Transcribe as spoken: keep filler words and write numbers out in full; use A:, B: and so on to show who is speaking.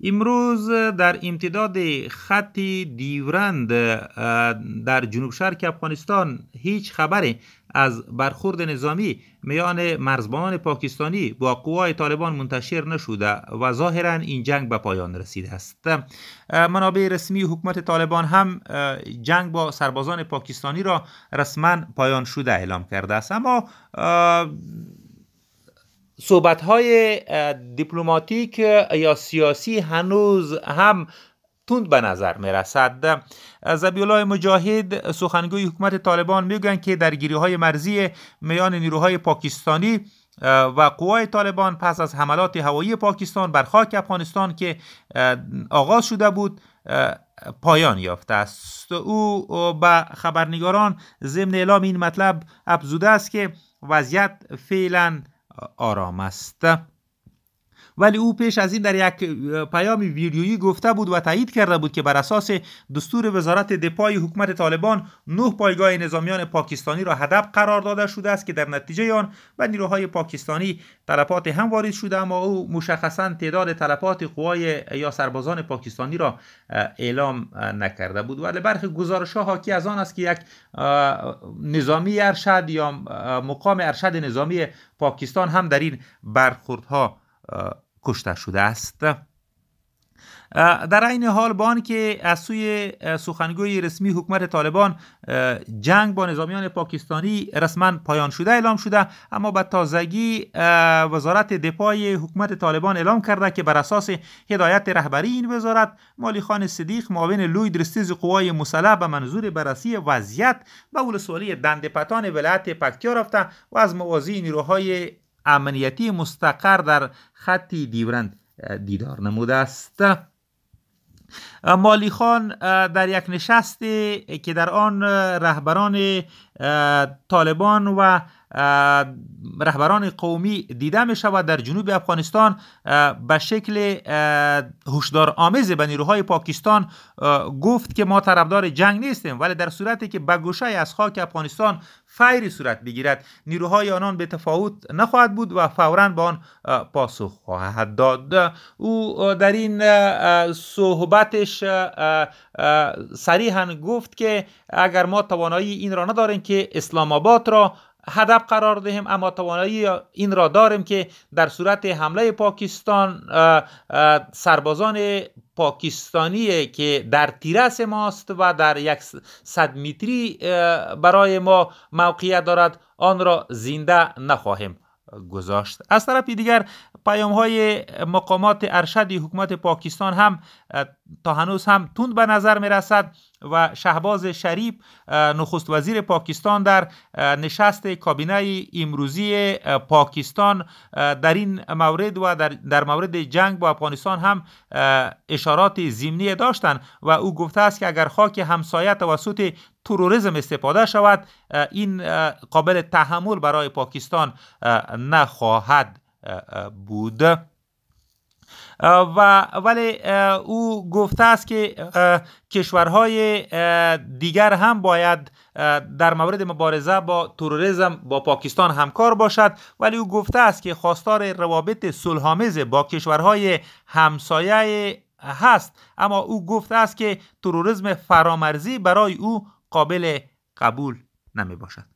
A: امروز در امتداد خط دیورند در جنوب شرق افغانستان هیچ خبری از برخورد نظامی میان مرزبانان پاکستانی با قوای طالبان منتشر نشده و ظاهرا این جنگ به پایان رسیده است. منابع رسمی حکومت طالبان هم جنگ با سربازان پاکستانی را رسما پایان شده اعلام کرده است، اما صحبت‌های دیپلماتیک یا سیاسی هنوز هم تند به نظر می‌رسد. ذبیح‌الله مجاهد سخنگوی حکومت طالبان میگن که درگیری‌های مرزی میان نیروهای پاکستانی و قوای طالبان پس از حملات هوایی پاکستان بر خاک افغانستان که آغاز شده بود پایان یافته است. او به خبرنگاران ضمن اعلام این مطلب افزوده است که وضعیت فعلا آرام است. ولی او پیش از این در یک پیام ویدیویی گفته بود و تایید کرده بود که بر اساس دستور وزارت دفاع حکومت طالبان نه پایگاه نظامیان پاکستانی را هدف قرار داده شده است که در نتیجه آن و نیروهای پاکستانی تلفات هم وارد شده، اما او مشخصا تعداد تلفات قوای یا سربازان پاکستانی را اعلام نکرده بود. ولی برخی گزارش‌ها حاکی از آن است که یک نظامی ارشد یا مقام ارشد نظامی پاکستان هم در این برخوردها کشته شده است. در این حال با آنکه از سوی سخنگوی رسمی حکومت طالبان جنگ با نظامیان پاکستانی رسما پایان شده اعلام شده، اما به تازگی وزارت دفاع حکومت طالبان اعلام کرده که بر اساس هدایت رهبری این وزارت مالی خان صدیق معاون لوی درستیز قوای مسلح به منظور بررسی وضعیت به ولسوالی دندپتان ولایت پکتیا رفته و از موازی نیروهای امنیتی مستقر در خط دیورند دیدار نموده است. مالی خان در یک نشستی که در آن رهبران طالبان و رهبران قومی دیده می شود در جنوب افغانستان به شکل هشدار آمیز به نیروهای پاکستان گفت که ما طرفدار جنگ نیستیم، ولی در صورتی که به گوشه از خاک افغانستان فیری صورت بگیرد نیروهای آنان به تفاوت نخواهد بود و فوراً به آن پاسخ خواهد داد. او در این صحبتش صریحاً گفت که اگر ما توانایی این را نداریم که اسلام آباد را هدف قرار دهیم، اما توانایی این را داریم که در صورت حمله پاکستان سربازان پاکستانی که در تیرس ماست و در یک صد متری برای ما موقعیت دارد آن را زنده نخواهیم گذاشت. از طرف دیگر پیام‌های مقامات ارشد حکومت پاکستان هم تا هنوز هم تند به نظر می رسد و شهباز شریف نخست وزیر پاکستان در نشست کابینه امروزی پاکستان در این مورد و در, در مورد جنگ با افغانستان هم اشارات ضمنی داشتند و او گفته است که اگر خاک همسایه توسط تروریسم استفاده شود این قابل تحمل برای پاکستان نخواهد بود. و ولی او گفته است که کشورهای دیگر هم باید در مورد مبارزه با تروریسم با پاکستان همکار باشد، ولی او گفته است که خواستار روابط صلح‌آمیز با کشورهای همسایه هست، اما او گفته است که تروریسم فرامرزی برای او قابل قبول نمی باشد.